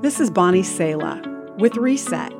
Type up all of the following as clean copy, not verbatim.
This is Bonnie Sala with Reset.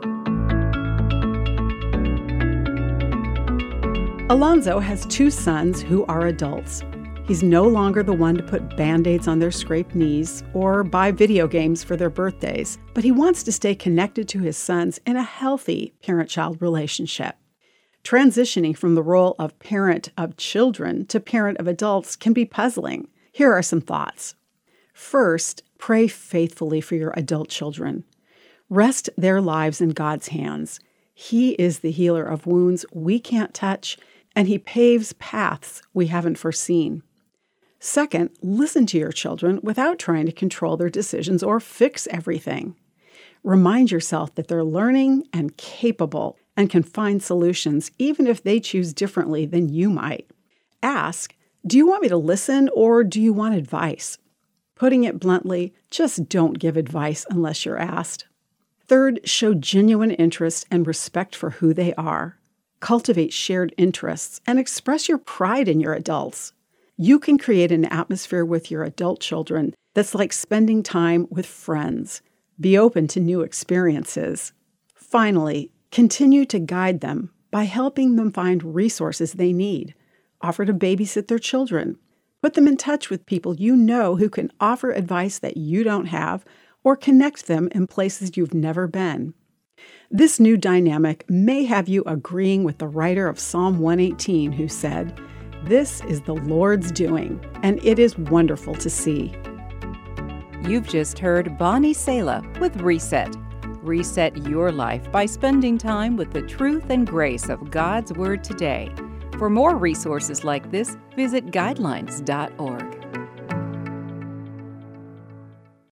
Alonzo has 2 sons who are adults. He's no longer the one to put Band-Aids on their scraped knees or buy video games for their birthdays, but he wants to stay connected to his sons in a healthy parent-child relationship. Transitioning from the role of parent of children to parent of adults can be puzzling. Here are some thoughts. First, pray faithfully for your adult children. Rest their lives in God's hands. He is the healer of wounds we can't touch, and He paves paths we haven't foreseen. Second, listen to your children without trying to control their decisions or fix everything. Remind yourself that they're learning and capable and can find solutions even if they choose differently than you might. Ask, do you want me to listen or do you want advice? Putting it bluntly, just don't give advice unless you're asked. Third, show genuine interest and respect for who they are. Cultivate shared interests and express your pride in your adults. You can create an atmosphere with your adult children that's like spending time with friends. Be open to new experiences. Finally, continue to guide them by helping them find resources they need. Offer to babysit their children. Put them in touch with people you know who can offer advice that you don't have or connect them in places you've never been. This new dynamic may have you agreeing with the writer of Psalm 118 who said, "This is the Lord's doing, and it is wonderful to see." You've just heard Bonnie Sala with Reset. Reset your life by spending time with the truth and grace of God's Word today. For more resources like this, visit guidelines.org.